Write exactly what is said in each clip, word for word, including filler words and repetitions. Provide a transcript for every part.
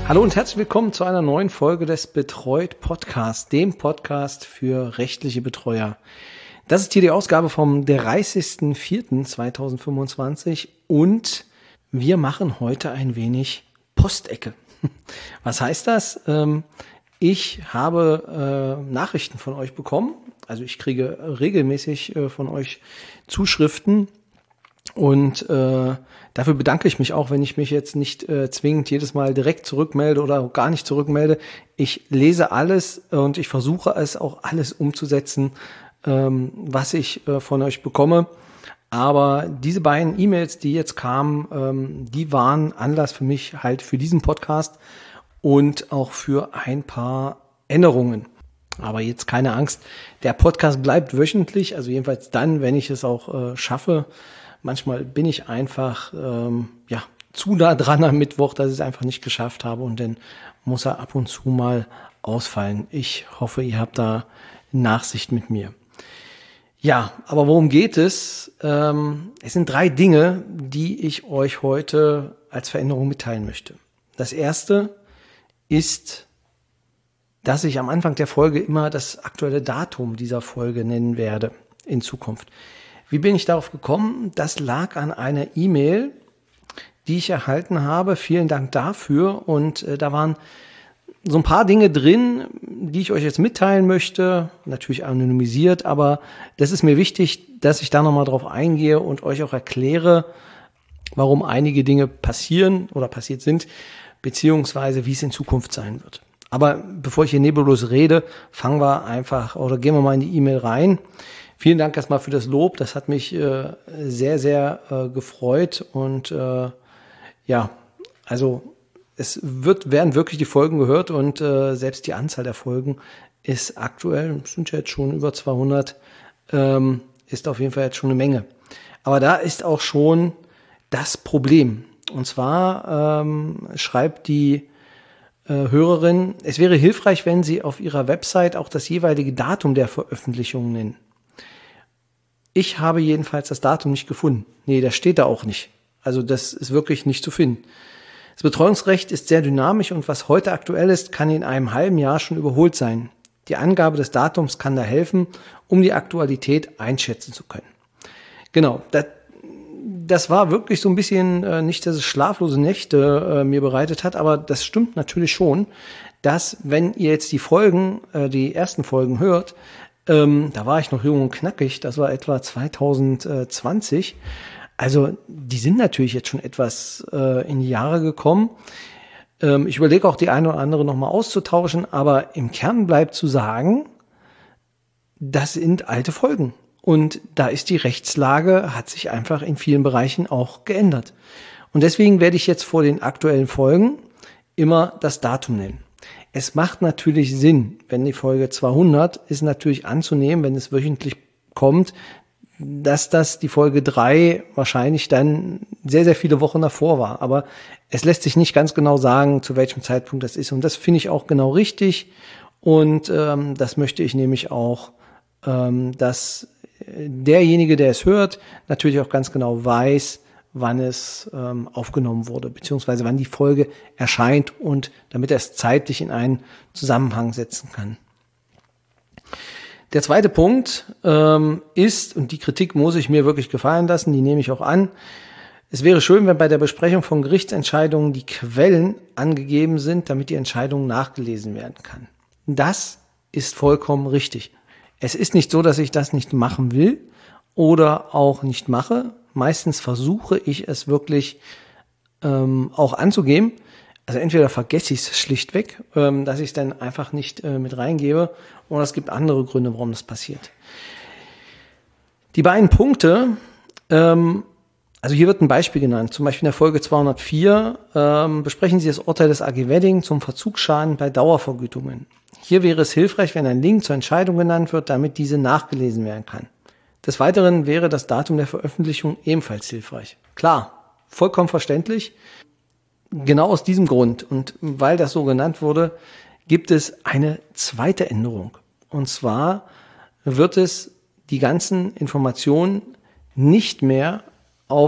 Hallo und herzlich willkommen zu einer neuen Folge des Betreut Podcasts, dem Podcast für rechtliche Betreuer. Das ist hier die Ausgabe vom dreißigsten vierten zweitausendfünfundzwanzig und wir machen heute ein wenig Postecke. Was heißt das? Ich habe Nachrichten von euch bekommen, also ich kriege regelmäßig von euch Zuschriften. Und äh, dafür bedanke ich mich auch, wenn ich mich jetzt nicht äh, zwingend jedes Mal direkt zurückmelde oder gar nicht zurückmelde. Ich lese alles und ich versuche es auch alles umzusetzen, ähm, was ich äh, von euch bekomme. Aber diese beiden E-Mails, die jetzt kamen, ähm, die waren Anlass für mich halt für diesen Podcast und auch für ein paar Änderungen. Aber jetzt keine Angst, der Podcast bleibt wöchentlich, also jedenfalls dann, wenn ich es auch äh, schaffe. Manchmal bin ich einfach ähm, ja zu nah dran am Mittwoch, dass ich es einfach nicht geschafft habe und dann muss er ab und zu mal ausfallen. Ich hoffe, ihr habt da Nachsicht mit mir. Ja, aber worum geht es? Ähm, es sind drei Dinge, die ich euch heute als Veränderung mitteilen möchte. Das erste ist, dass ich am Anfang der Folge immer das aktuelle Datum dieser Folge nennen werde in Zukunft. Wie bin ich darauf gekommen? Das lag an einer E-Mail, die ich erhalten habe. Vielen Dank dafür. Und äh, da waren so ein paar Dinge drin, die ich euch jetzt mitteilen möchte. Natürlich anonymisiert, aber das ist mir wichtig, dass ich da nochmal drauf eingehe und euch auch erkläre, warum einige Dinge passieren oder passiert sind, beziehungsweise wie es in Zukunft sein wird. Aber bevor ich hier nebulös rede, fangen wir einfach oder gehen wir mal in die E-Mail rein. Vielen Dank erstmal für das Lob. Das hat mich äh, sehr, sehr äh, gefreut. Und äh, ja, also es wird, werden wirklich die Folgen gehört und äh, selbst die Anzahl der Folgen ist aktuell, sind ja jetzt schon über zweihundert, ähm, ist auf jeden Fall jetzt schon eine Menge. Aber da ist auch schon das Problem. Und zwar ähm, schreibt die äh, Hörerin, es wäre hilfreich, wenn Sie auf Ihrer Website auch das jeweilige Datum der Veröffentlichung nennen. Ich habe jedenfalls das Datum nicht gefunden. Nee, das steht da auch nicht. Also das ist wirklich nicht zu finden. Das Betreuungsrecht ist sehr dynamisch und was heute aktuell ist, kann in einem halben Jahr schon überholt sein. Die Angabe des Datums kann da helfen, um die Aktualität einschätzen zu können. Genau, das, das war wirklich so ein bisschen, äh, nicht, dass es schlaflose Nächte äh, mir bereitet hat, aber das stimmt natürlich schon, dass wenn ihr jetzt die Folgen, äh, die ersten Folgen hört, Ähm, da war ich noch jung und knackig, das war etwa zweitausendzwanzig. Also die sind natürlich jetzt schon etwas äh, in die Jahre gekommen. Ähm, ich überlege auch die eine oder andere nochmal auszutauschen, aber im Kern bleibt zu sagen, das sind alte Folgen. Und da ist die Rechtslage, hat sich einfach in vielen Bereichen auch geändert. Und deswegen werde ich jetzt vor den aktuellen Folgen immer das Datum nennen. Es macht natürlich Sinn, wenn die Folge zweihundert ist natürlich anzunehmen, wenn es wöchentlich kommt, dass das die Folge drei wahrscheinlich dann sehr, sehr viele Wochen davor war. Aber es lässt sich nicht ganz genau sagen, zu welchem Zeitpunkt das ist. Und das finde ich auch genau richtig. Und ähm, das möchte ich nämlich auch, ähm, dass derjenige, der es hört, natürlich auch ganz genau weiß, wann es ähm, aufgenommen wurde, beziehungsweise wann die Folge erscheint und damit er es zeitlich in einen Zusammenhang setzen kann. Der zweite Punkt ähm, ist, und die Kritik muss ich mir wirklich gefallen lassen, die nehme ich auch an, es wäre schön, wenn bei der Besprechung von Gerichtsentscheidungen die Quellen angegeben sind, damit die Entscheidung nachgelesen werden kann. Das ist vollkommen richtig. Es ist nicht so, dass ich das nicht machen will oder auch nicht mache. Meistens versuche ich es wirklich ähm, auch anzugeben. Also entweder vergesse ich es schlichtweg, ähm, dass ich es dann einfach nicht äh, mit reingebe, oder es gibt andere Gründe, warum das passiert. Die beiden Punkte, ähm, also hier wird ein Beispiel genannt, zum Beispiel in der Folge zweihundertvier ähm, besprechen Sie das Urteil des A G Wedding zum Verzugsschaden bei Dauervergütungen. Hier wäre es hilfreich, wenn ein Link zur Entscheidung genannt wird, damit diese nachgelesen werden kann. Des Weiteren wäre das Datum der Veröffentlichung ebenfalls hilfreich. Klar, vollkommen verständlich. Genau aus diesem Grund und weil das so genannt wurde, gibt es eine zweite Änderung. Und zwar wird es die ganzen Informationen nicht mehr auf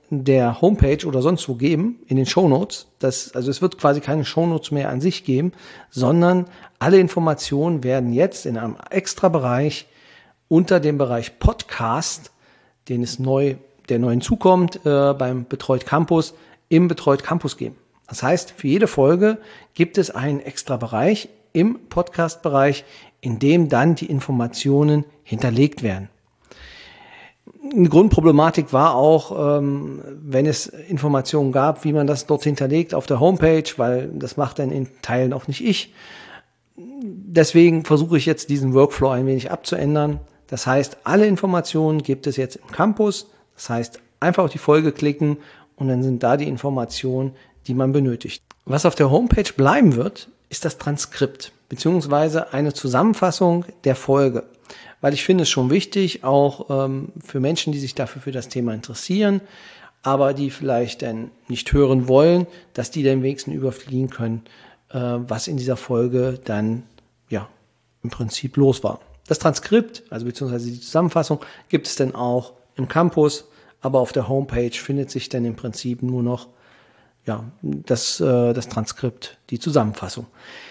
der Homepage oder sonst wo geben, in den Shownotes. Das, also es wird quasi keine Shownotes mehr an sich geben, sondern alle Informationen werden jetzt in einem extra Bereich unter dem Bereich Podcast, den es neu, der neu hinzukommt, äh, beim Betreut Campus, im Betreut Campus geben. Das heißt, für jede Folge gibt es einen extra Bereich im Podcast-Bereich, in dem dann die Informationen hinterlegt werden. Eine Grundproblematik war auch, ähm, wenn es Informationen gab, wie man das dort hinterlegt auf der Homepage, weil das macht dann in Teilen auch nicht ich. Deswegen versuche ich jetzt diesen Workflow ein wenig abzuändern. Das heißt, alle Informationen gibt es jetzt im Campus. Das heißt, einfach auf die Folge klicken und dann sind da die Informationen, die man benötigt. Was auf der Homepage bleiben wird, ist das Transkript beziehungsweise eine Zusammenfassung der Folge. Weil ich finde es schon wichtig, auch ähm, für Menschen, die sich dafür für das Thema interessieren, aber die vielleicht dann nicht hören wollen, dass die dann wenigstens überfliegen können, äh, was in dieser Folge dann ja im Prinzip los war. Das Transkript, also beziehungsweise die Zusammenfassung, gibt es dann auch im Campus, aber auf der Homepage findet sich dann im Prinzip nur noch ja das, äh, das Transkript, die Zusammenfassung.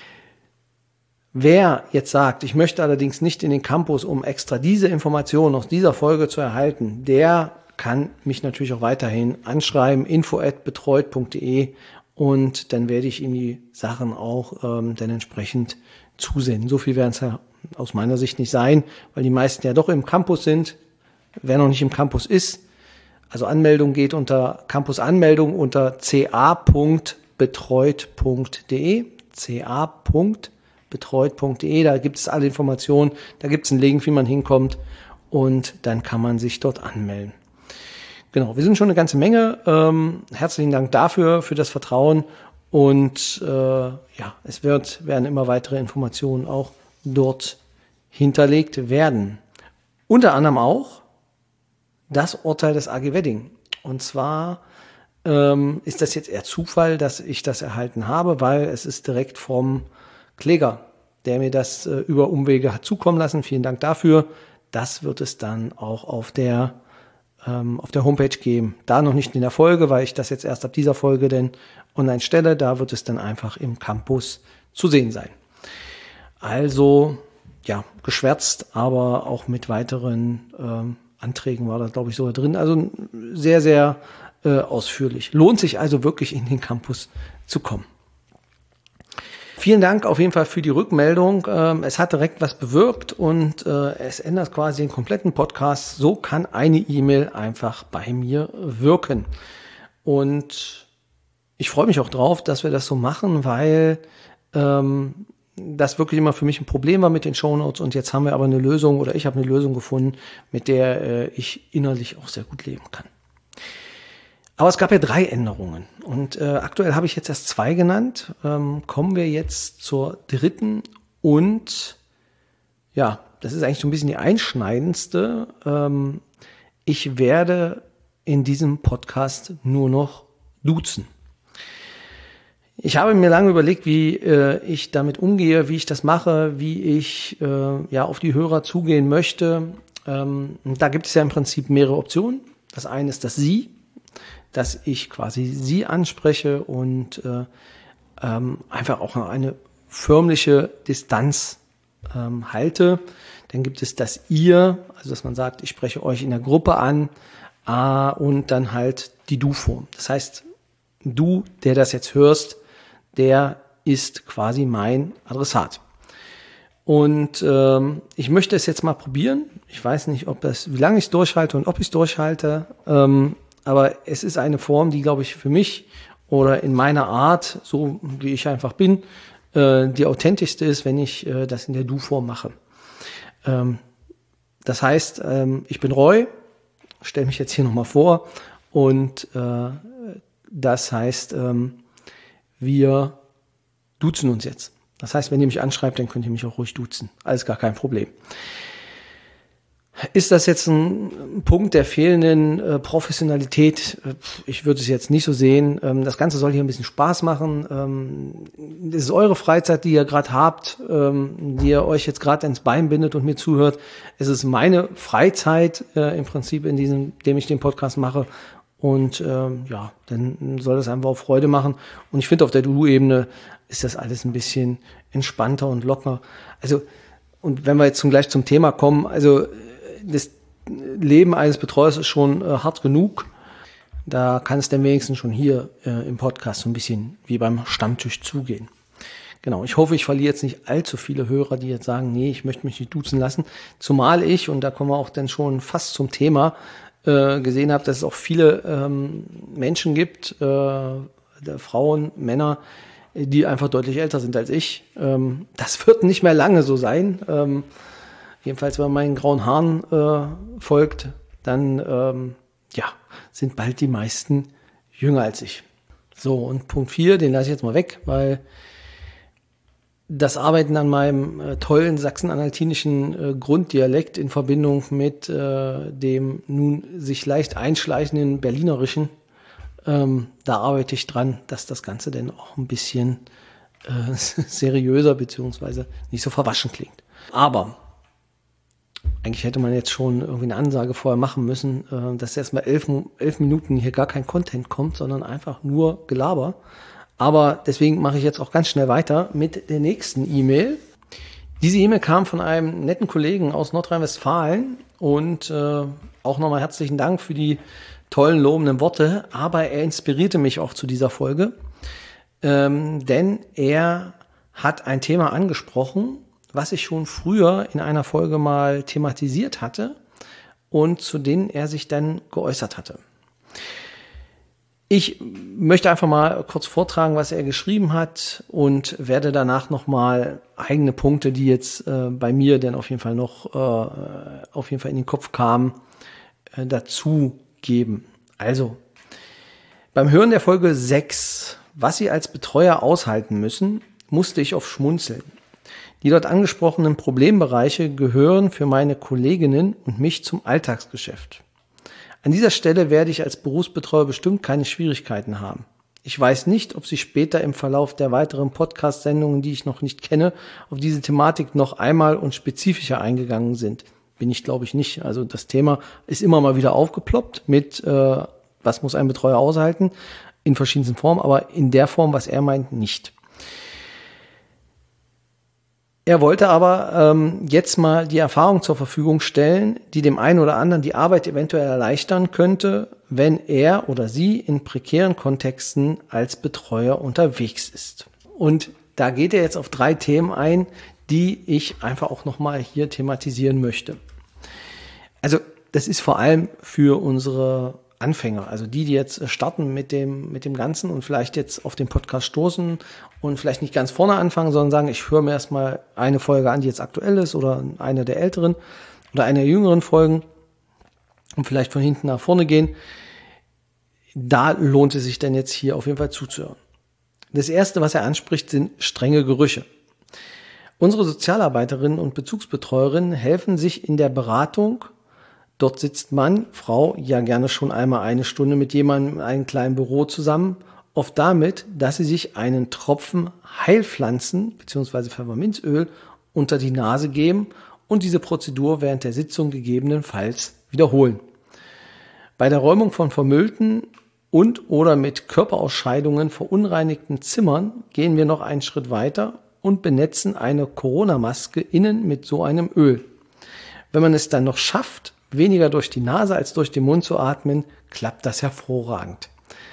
Wer jetzt sagt, ich möchte allerdings nicht in den Campus, um extra diese Informationen aus dieser Folge zu erhalten, der kann mich natürlich auch weiterhin anschreiben, info at betreut punkt de, und dann werde ich ihm die Sachen auch ähm, dann entsprechend zusenden. So viel werden es ja aus meiner Sicht nicht sein, weil die meisten ja doch im Campus sind. Wer noch nicht im Campus ist, also Anmeldung geht unter Campus-Anmeldung unter c a punkt betreut punkt de, c a punkt betreut punkt de, da gibt es alle Informationen, da gibt es einen Link, wie man hinkommt, und dann kann man sich dort anmelden. Genau, wir sind schon eine ganze Menge. Ähm, herzlichen Dank dafür, für das Vertrauen, und äh, ja, es wird, werden immer weitere Informationen auch dort hinterlegt werden. Unter anderem auch das Urteil des A G Wedding. Und zwar ähm, ist das jetzt eher Zufall, dass ich das erhalten habe, weil es ist direkt vom Kläger, der mir das äh, über Umwege hat zukommen lassen. Vielen Dank dafür. Das wird es dann auch auf der ähm, auf der Homepage geben. Da noch nicht in der Folge, weil ich das jetzt erst ab dieser Folge denn online stelle. Da wird es dann einfach im Campus zu sehen sein. Also ja, geschwärzt, aber auch mit weiteren ähm, Anträgen war das, glaube ich, sogar drin. Also sehr, sehr äh, ausführlich. Lohnt sich also wirklich, in den Campus zu kommen. Vielen Dank auf jeden Fall für die Rückmeldung. Es hat direkt was bewirkt und es ändert quasi den kompletten Podcast. So kann eine E-Mail einfach bei mir wirken. Und ich freue mich auch drauf, dass wir das so machen, weil ähm, das wirklich immer für mich ein Problem war mit den Shownotes. Und jetzt haben wir aber eine Lösung, oder ich habe eine Lösung gefunden, mit der äh, ich innerlich auch sehr gut leben kann. Aber es gab ja drei Änderungen, und äh, aktuell habe ich jetzt erst zwei genannt. Ähm, kommen wir jetzt zur dritten, und ja, das ist eigentlich so ein bisschen die einschneidendste. Ähm, ich werde in diesem Podcast nur noch duzen. Ich habe mir lange überlegt, wie äh, ich damit umgehe, wie ich das mache, wie ich äh, ja auf die Hörer zugehen möchte. Ähm, da gibt es ja im Prinzip mehrere Optionen. Das eine ist das Sie, dass ich quasi Sie anspreche und äh, ähm, einfach auch eine förmliche Distanz ähm, halte. Dann gibt es das Ihr, also dass man sagt, ich spreche euch in der Gruppe an, äh, und dann halt die Du-Form. Das heißt, du, der das jetzt hörst, der ist quasi mein Adressat. Und ähm, ich möchte es jetzt mal probieren. Ich weiß nicht, ob das, wie lange ich es durchhalte und ob ich es durchhalte. Ähm, Aber es ist eine Form, die, glaube ich, für mich oder in meiner Art, so wie ich einfach bin, äh, die authentischste ist, wenn ich äh, das in der Du-Form mache. Ähm, das heißt, ähm, ich bin Roy, stelle mich jetzt hier nochmal vor, und äh, das heißt, ähm, wir duzen uns jetzt. Das heißt, wenn ihr mich anschreibt, dann könnt ihr mich auch ruhig duzen. Alles gar kein Problem. Ist das jetzt ein Punkt der fehlenden äh, Professionalität? Ich würde es jetzt nicht so sehen. Ähm, das Ganze soll hier ein bisschen Spaß machen. Ähm, das ist eure Freizeit, die ihr gerade habt, ähm, die ihr euch jetzt gerade ins Bein bindet und mir zuhört. Es ist meine Freizeit äh, im Prinzip, in diesem, dem ich den Podcast mache. Und ähm, ja, dann soll das einfach auch Freude machen. Und ich finde, auf der Du-Ebene ist das alles ein bisschen entspannter und locker. Also, und wenn wir jetzt zum, gleich zum Thema kommen, also das Leben eines Betreuers ist schon äh, hart genug. Da kann es dann wenigstens schon hier äh, im Podcast so ein bisschen wie beim Stammtisch zugehen. Genau, ich hoffe, ich verliere jetzt nicht allzu viele Hörer, die jetzt sagen, nee, ich möchte mich nicht duzen lassen. Zumal ich, und da kommen wir auch dann schon fast zum Thema, äh, gesehen habe, dass es auch viele ähm, Menschen gibt, äh, Frauen, Männer, die einfach deutlich älter sind als ich. Ähm, das wird nicht mehr lange so sein. Ähm, jedenfalls, wenn man meinen grauen Haaren äh, folgt, dann ähm, ja, sind bald die meisten jünger als ich. So, und Punkt vier, den lasse ich jetzt mal weg, weil das Arbeiten an meinem äh, tollen sachsen-anhaltinischen äh, Grunddialekt in Verbindung mit äh, dem nun sich leicht einschleichenden Berlinerischen, ähm, da arbeite ich dran, dass das Ganze dann auch ein bisschen äh, seriöser beziehungsweise nicht so verwaschen klingt. Aber eigentlich hätte man jetzt schon irgendwie eine Ansage vorher machen müssen, äh, dass erstmal elf, elf Minuten hier gar kein Content kommt, sondern einfach nur Gelaber. Aber deswegen mache ich jetzt auch ganz schnell weiter mit der nächsten E-Mail. Diese E-Mail kam von einem netten Kollegen aus Nordrhein-Westfalen und äh, auch nochmal herzlichen Dank für die tollen, lobenden Worte. Aber er inspirierte mich auch zu dieser Folge, ähm, denn er hat ein Thema angesprochen, was ich schon früher in einer Folge mal thematisiert hatte und zu denen er sich dann geäußert hatte. Ich möchte einfach mal kurz vortragen, was er geschrieben hat und werde danach nochmal eigene Punkte, die jetzt äh, bei mir dann auf jeden Fall noch äh, auf jeden Fall in den Kopf kamen, äh, dazu geben. Also, beim Hören der Folge sechs, was Sie als Betreuer aushalten müssen, musste ich oft schmunzeln. Die dort angesprochenen Problembereiche gehören für meine Kolleginnen und mich zum Alltagsgeschäft. An dieser Stelle werde ich als Berufsbetreuer bestimmt keine Schwierigkeiten haben. Ich weiß nicht, ob Sie später im Verlauf der weiteren Podcast-Sendungen, die ich noch nicht kenne, auf diese Thematik noch einmal und spezifischer eingegangen sind. Bin ich, glaube ich, nicht. Also das Thema ist immer mal wieder aufgeploppt mit, äh, was muss ein Betreuer aushalten, in verschiedensten Formen, aber in der Form, was er meint, nicht. Er wollte aber ähm, jetzt mal die Erfahrung zur Verfügung stellen, die dem einen oder anderen die Arbeit eventuell erleichtern könnte, wenn er oder sie in prekären Kontexten als Betreuer unterwegs ist. Und da geht er jetzt auf drei Themen ein, die ich einfach auch nochmal hier thematisieren möchte. Also das ist vor allem für unsere Anfänger, also die, die jetzt starten mit dem mit dem Ganzen und vielleicht jetzt auf den Podcast stoßen und vielleicht nicht ganz vorne anfangen, sondern sagen, ich höre mir erstmal eine Folge an, die jetzt aktuell ist oder eine der älteren oder eine der jüngeren Folgen und vielleicht von hinten nach vorne gehen. Da lohnt es sich dann jetzt hier auf jeden Fall zuzuhören. Das erste, was er anspricht, sind strenge Gerüche. Unsere Sozialarbeiterinnen und Bezugsbetreuerinnen helfen sich in der Beratung. Dort sitzt Mann, Frau ja gerne schon einmal eine Stunde mit jemandem in einem kleinen Büro zusammen, oft damit, dass sie sich einen Tropfen Heilpflanzen bzw. Pfefferminzöl unter die Nase geben und diese Prozedur während der Sitzung gegebenenfalls wiederholen. Bei der Räumung von vermüllten und oder mit Körperausscheidungen verunreinigten Zimmern gehen wir noch einen Schritt weiter und benetzen eine Corona-Maske innen mit so einem Öl. Wenn man es dann noch schafft, weniger durch die Nase als durch den Mund zu atmen, klappt das hervorragend.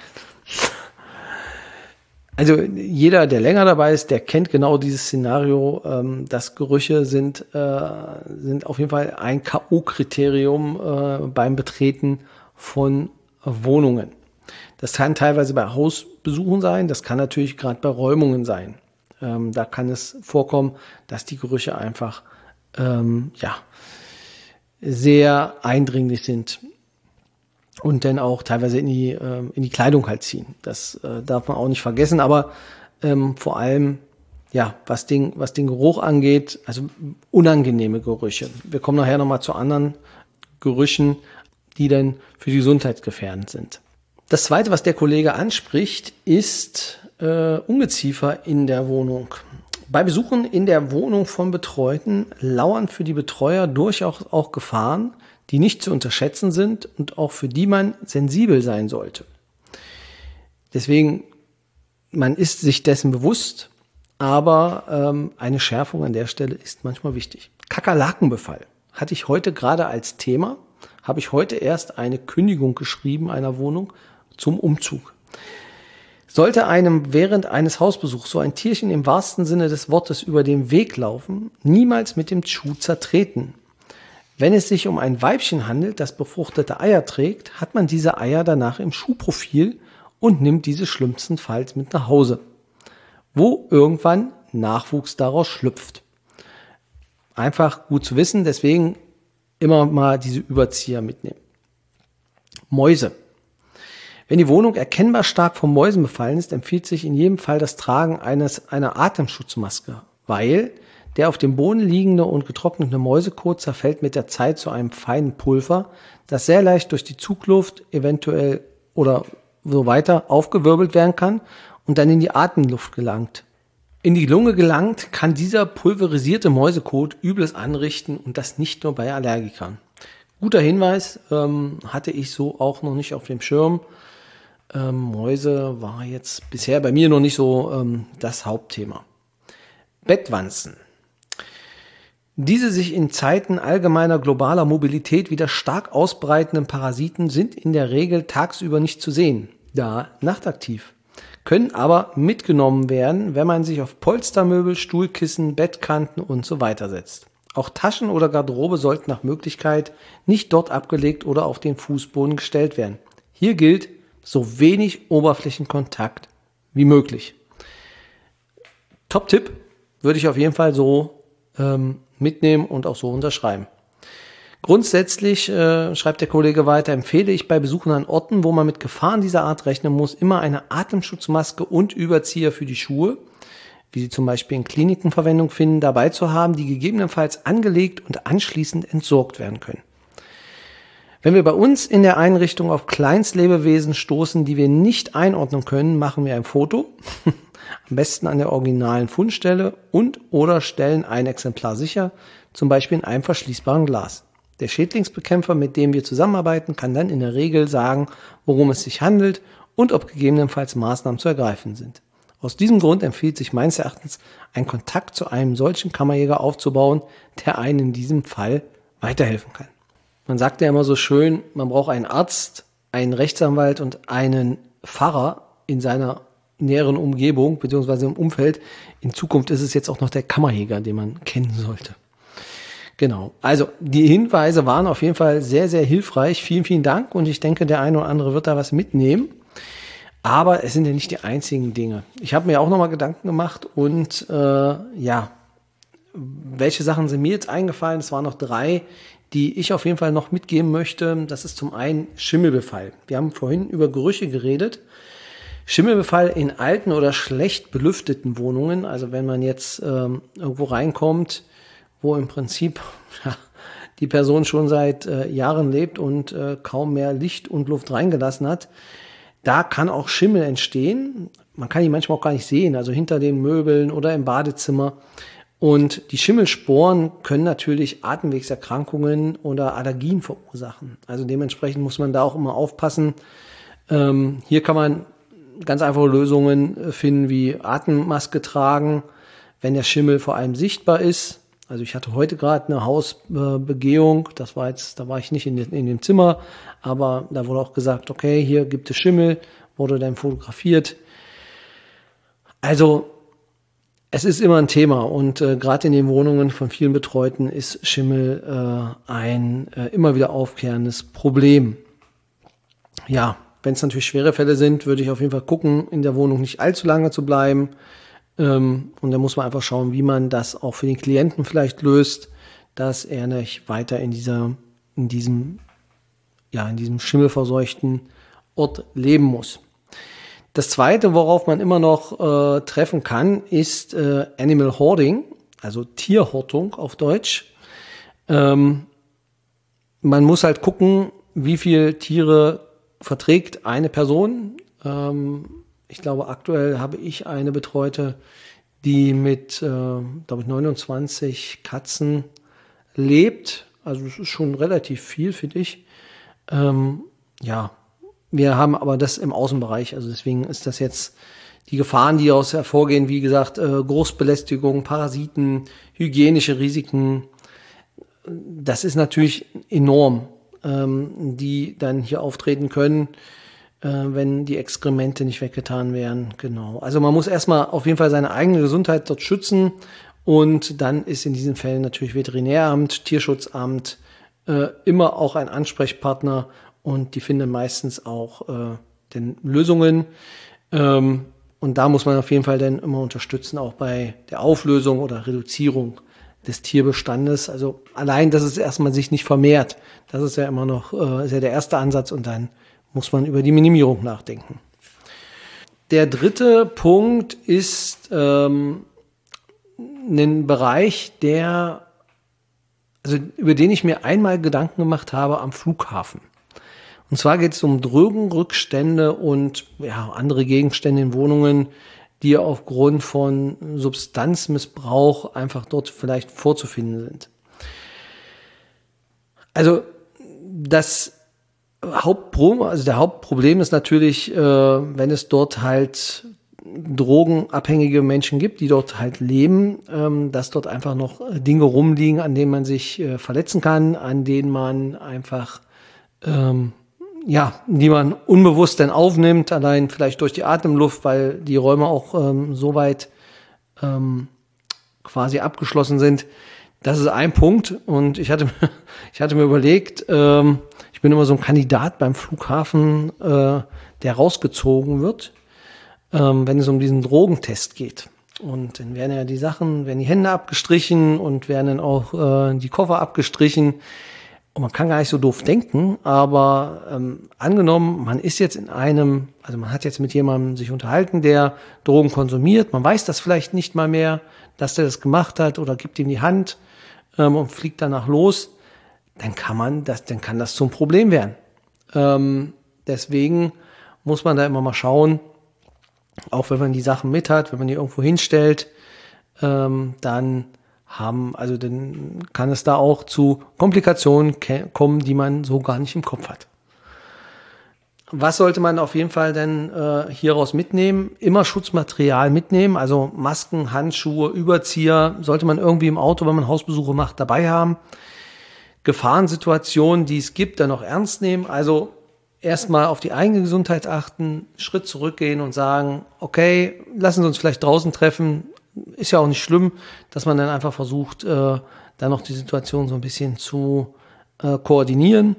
Also jeder, der länger dabei ist, der kennt genau dieses Szenario, ähm, dass Gerüche sind, äh, sind auf jeden Fall ein K O-Kriterium äh, beim Betreten von Wohnungen. Das kann teilweise bei Hausbesuchen sein, das kann natürlich gerade bei Räumungen sein. Ähm, da kann es vorkommen, dass die Gerüche einfach ähm, ja sehr eindringlich sind und dann auch teilweise in die ähm, in die Kleidung halt ziehen. Das äh, darf man auch nicht vergessen, aber ähm, vor allem ja, was den was den Geruch angeht, also unangenehme Gerüche. Wir kommen nachher nochmal zu anderen Gerüchen, die dann für die Gesundheit gefährdend sind. Das zweite, was der Kollege anspricht, ist äh, Ungeziefer in der Wohnung. Bei Besuchen in der Wohnung von Betreuten lauern für die Betreuer durchaus auch Gefahren, die nicht zu unterschätzen sind und auch für die man sensibel sein sollte. Deswegen, man ist sich dessen bewusst, aber ähm, eine Schärfung an der Stelle ist manchmal wichtig. Kakerlakenbefall hatte ich heute gerade als Thema, habe ich heute erst eine Kündigung geschrieben einer Wohnung zum Umzug. Sollte einem während eines Hausbesuchs so ein Tierchen im wahrsten Sinne des Wortes über den Weg laufen, niemals mit dem Schuh zertreten. Wenn es sich um ein Weibchen handelt, das befruchtete Eier trägt, hat man diese Eier danach im Schuhprofil und nimmt diese schlimmstenfalls mit nach Hause, wo irgendwann Nachwuchs daraus schlüpft. Einfach gut zu wissen, deswegen immer mal diese Überzieher mitnehmen. Mäuse. Wenn die Wohnung erkennbar stark von Mäusen befallen ist, empfiehlt sich in jedem Fall das Tragen eines, einer Atemschutzmaske, weil der auf dem Boden liegende und getrocknete Mäusekot zerfällt mit der Zeit zu einem feinen Pulver, das sehr leicht durch die Zugluft eventuell oder so weiter aufgewirbelt werden kann und dann in die Atemluft gelangt. In die Lunge gelangt, kann dieser pulverisierte Mäusekot Übles anrichten und das nicht nur bei Allergikern. Guter Hinweis, ähm, hatte ich so auch noch nicht auf dem Schirm. Ähm, Mäuse war jetzt bisher bei mir noch nicht so ähm, das Hauptthema. Bettwanzen. Diese sich in Zeiten allgemeiner globaler Mobilität wieder stark ausbreitenden Parasiten sind in der Regel tagsüber nicht zu sehen, da nachtaktiv, können aber mitgenommen werden, wenn man sich auf Polstermöbel, Stuhlkissen, Bettkanten und so weiter setzt. Auch Taschen oder Garderobe sollten nach Möglichkeit nicht dort abgelegt oder auf den Fußboden gestellt werden. Hier gilt, so wenig Oberflächenkontakt wie möglich. Top-Tipp würde ich auf jeden Fall so ähm, mitnehmen und auch so unterschreiben. Grundsätzlich, äh, schreibt der Kollege weiter, empfehle ich bei Besuchen an Orten, wo man mit Gefahren dieser Art rechnen muss, immer eine Atemschutzmaske und Überzieher für die Schuhe, wie sie zum Beispiel in Kliniken Verwendung finden, dabei zu haben, die gegebenenfalls angelegt und anschließend entsorgt werden können. Wenn wir bei uns in der Einrichtung auf Kleinstlebewesen stoßen, die wir nicht einordnen können, machen wir ein Foto, am besten an der originalen Fundstelle und oder stellen ein Exemplar sicher, zum Beispiel in einem verschließbaren Glas. Der Schädlingsbekämpfer, mit dem wir zusammenarbeiten, kann dann in der Regel sagen, worum es sich handelt und ob gegebenenfalls Maßnahmen zu ergreifen sind. Aus diesem Grund empfiehlt sich meines Erachtens, einen Kontakt zu einem solchen Kammerjäger aufzubauen, der einen in diesem Fall weiterhelfen kann. Man sagt ja immer so schön, man braucht einen Arzt, einen Rechtsanwalt und einen Pfarrer in seiner näheren Umgebung bzw. im Umfeld. In Zukunft ist es jetzt auch noch der Kammerjäger, den man kennen sollte. Genau, also die Hinweise waren auf jeden Fall sehr, sehr hilfreich. Vielen, vielen Dank und ich denke, der eine oder andere wird da was mitnehmen. Aber es sind ja nicht die einzigen Dinge. Ich habe mir auch nochmal Gedanken gemacht und äh, ja, welche Sachen sind mir jetzt eingefallen? Es waren noch drei, die ich auf jeden Fall noch mitgeben möchte. Das ist zum einen Schimmelbefall. Wir haben vorhin über Gerüche geredet. Schimmelbefall in alten oder schlecht belüfteten Wohnungen, also wenn man jetzt ähm, irgendwo reinkommt, wo im Prinzip ja, die Person schon seit äh, Jahren lebt und äh, kaum mehr Licht und Luft reingelassen hat, da kann auch Schimmel entstehen. Man kann ihn manchmal auch gar nicht sehen, also hinter den Möbeln oder im Badezimmer. Und die Schimmelsporen können natürlich Atemwegserkrankungen oder Allergien verursachen. Also dementsprechend muss man da auch immer aufpassen. Ähm, hier kann man ganz einfache Lösungen finden, wie Atemmaske tragen, wenn der Schimmel vor allem sichtbar ist. Also ich hatte heute gerade eine Hausbegehung, das war jetzt, da war ich nicht in, in dem Zimmer, aber da wurde auch gesagt, okay, hier gibt es Schimmel, wurde dann fotografiert. Also es ist immer ein Thema und äh, gerade in den Wohnungen von vielen Betreuten ist Schimmel äh, ein äh, immer wieder aufkehrendes Problem. Ja, wenn es natürlich schwere Fälle sind, würde ich auf jeden Fall gucken, in der Wohnung nicht allzu lange zu bleiben. Ähm, und da muss man einfach schauen, wie man das auch für den Klienten vielleicht löst, dass er nicht weiter in dieser, in diesem, ja, in diesem schimmelverseuchten Ort leben muss. Das Zweite, worauf man immer noch äh, treffen kann, ist äh, Animal Hoarding, also Tierhortung auf Deutsch. Ähm, man muss halt gucken, wie viele Tiere verträgt eine Person. Ähm, ich glaube, aktuell habe ich eine Betreute, die mit, äh, glaube ich, neunundzwanzig Katzen lebt. Also es ist schon relativ viel, finde ich. Ähm, ja, wir haben aber das im Außenbereich. Also deswegen ist das jetzt die Gefahren, die daraus hervorgehen, wie gesagt, äh, Großbelästigung, Parasiten, hygienische Risiken. Das ist natürlich enorm, ähm, die dann hier auftreten können, äh, wenn die Exkremente nicht weggetan werden. Genau. Also man muss erstmal auf jeden Fall seine eigene Gesundheit dort schützen. Und dann ist in diesen Fällen natürlich Veterinäramt, Tierschutzamt äh, immer auch ein Ansprechpartner und die finden meistens auch äh, den Lösungen. Ähm, und da muss man auf jeden Fall dann immer unterstützen, auch bei der Auflösung oder Reduzierung des Tierbestandes. Also allein, dass es erstmal sich nicht vermehrt, das ist ja immer noch äh, ist ja der erste Ansatz und dann muss man über die Minimierung nachdenken. Der dritte Punkt ist ähm, einen Bereich, der, also über den ich mir einmal Gedanken gemacht habe am Flughafen. Und zwar geht es um Drogenrückstände und ja, andere Gegenstände in Wohnungen, die aufgrund von Substanzmissbrauch einfach dort vielleicht vorzufinden sind. Also das Hauptproblem, also der Hauptproblem ist natürlich, äh, wenn es dort halt drogenabhängige Menschen gibt, die dort halt leben, ähm, dass dort einfach noch Dinge rumliegen, an denen man sich äh, verletzen kann, an denen man einfach, ähm, ja, die man unbewusst dann aufnimmt, allein vielleicht durch die Atemluft, weil die Räume auch ähm, so weit ähm, quasi abgeschlossen sind. Das ist ein Punkt und ich hatte, ich hatte mir überlegt, ähm, ich bin immer so ein Kandidat beim Flughafen, äh, der rausgezogen wird, wenn es um diesen Drogentest geht. Und dann werden ja die Sachen, werden die Hände abgestrichen und werden dann auch äh, die Koffer abgestrichen. Und man kann gar nicht so doof denken, aber ähm, angenommen, man ist jetzt in einem, also man hat jetzt mit jemandem sich unterhalten, der Drogen konsumiert, man weiß das vielleicht nicht mal mehr, dass der das gemacht hat oder gibt ihm die Hand ähm, und fliegt danach los, dann kann man das, dann kann das zum Problem werden. Ähm, deswegen muss man da immer mal schauen, auch wenn man die Sachen mit hat, wenn man die irgendwo hinstellt, ähm, dann haben, also dann kann es da auch zu Komplikationen ke- kommen, die man so gar nicht im Kopf hat. Was sollte man auf jeden Fall denn äh, hieraus mitnehmen? Immer Schutzmaterial mitnehmen, also Masken, Handschuhe, Überzieher, sollte man irgendwie im Auto, wenn man Hausbesuche macht, dabei haben. Gefahrensituationen, die es gibt, dann auch ernst nehmen, also erstmal auf die eigene Gesundheit achten, Schritt zurückgehen und sagen, okay, lassen Sie uns vielleicht draußen treffen. Ist ja auch nicht schlimm, dass man dann einfach versucht, äh, da noch die Situation so ein bisschen zu äh, koordinieren.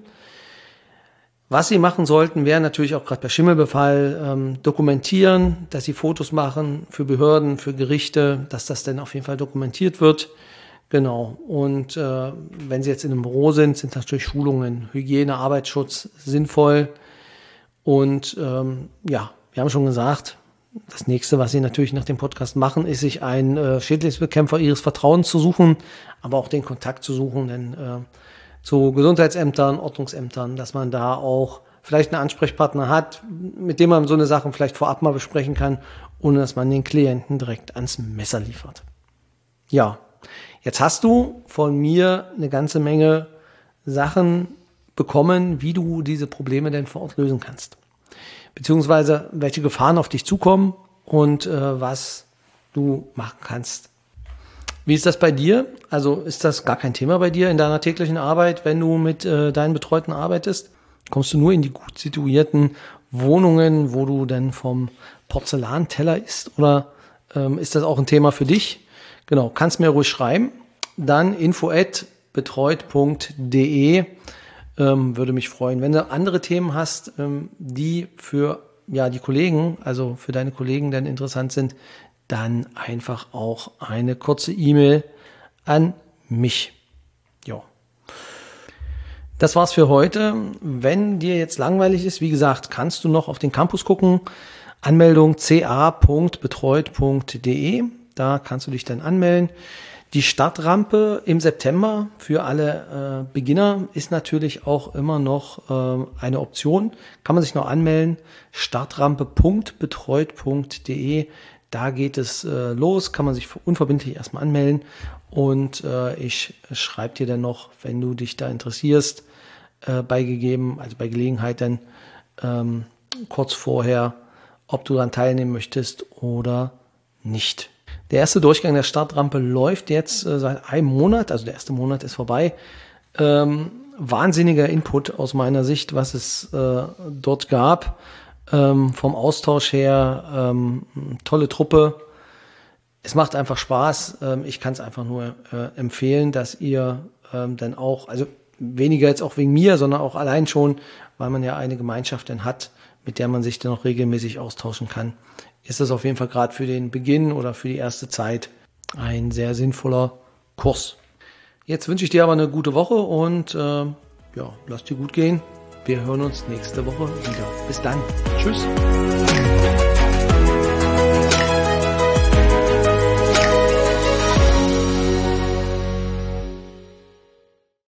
Was Sie machen sollten, wäre natürlich auch gerade bei Schimmelbefall ähm, dokumentieren, dass Sie Fotos machen für Behörden, für Gerichte, dass das dann auf jeden Fall dokumentiert wird. Genau. Und äh, wenn Sie jetzt in einem Büro sind, sind natürlich Schulungen, Hygiene, Arbeitsschutz sinnvoll. Und ähm, ja, wir haben schon gesagt, das nächste, was Sie natürlich nach dem Podcast machen, ist, sich einen äh, Schädlingsbekämpfer Ihres Vertrauens zu suchen, aber auch den Kontakt zu suchen, denn äh, zu Gesundheitsämtern, Ordnungsämtern, dass man da auch vielleicht einen Ansprechpartner hat, mit dem man so eine Sache vielleicht vorab mal besprechen kann, ohne dass man den Klienten direkt ans Messer liefert. Ja. Jetzt hast du von mir eine ganze Menge Sachen bekommen, wie du diese Probleme denn vor Ort lösen kannst. Beziehungsweise welche Gefahren auf dich zukommen und äh, was du machen kannst. Wie ist das bei dir? Also ist das gar kein Thema bei dir in deiner täglichen Arbeit, wenn du mit äh, deinen Betreuten arbeitest? Kommst du nur in die gut situierten Wohnungen, wo du dann vom Porzellanteller isst? Oder ähm, ist das auch ein Thema für dich? Genau, kannst mir ruhig schreiben. Dann info at betreut punkt de, ähm, würde mich freuen. Wenn du andere Themen hast, ähm, die für ja die Kollegen, also für deine Kollegen dann interessant sind, dann einfach auch eine kurze E-Mail an mich. Ja. Das war's für heute. Wenn dir jetzt langweilig ist, wie gesagt, kannst du noch auf den Campus gucken. Anmeldung c a punkt betreut punkt de. Da kannst du dich dann anmelden. Die Startrampe im September für alle äh, Beginner ist natürlich auch immer noch äh, eine Option. Kann man sich noch anmelden. startrampe punkt betreut punkt de. Da geht es äh, los, kann man sich unverbindlich erstmal anmelden und äh, ich schreibe dir dann noch, wenn du dich da interessierst, äh, beigegeben, also bei Gelegenheit dann ähm, kurz vorher, ob du daran teilnehmen möchtest oder nicht. Der erste Durchgang der Startrampe läuft jetzt äh, seit einem Monat, also der erste Monat ist vorbei. Ähm, wahnsinniger Input aus meiner Sicht, was es äh, dort gab. Ähm, vom Austausch her, ähm, tolle Truppe. Es macht einfach Spaß. Ähm, ich kann es einfach nur äh, empfehlen, dass ihr ähm, dann auch, also weniger jetzt auch wegen mir, sondern auch allein schon, weil man ja eine Gemeinschaft dann hat, mit der man sich dann auch regelmäßig austauschen kann, ist das auf jeden Fall gerade für den Beginn oder für die erste Zeit ein sehr sinnvoller Kurs. Jetzt wünsche ich dir aber eine gute Woche und äh, ja, lass dir gut gehen. Wir hören uns nächste Woche wieder. Bis dann. Tschüss.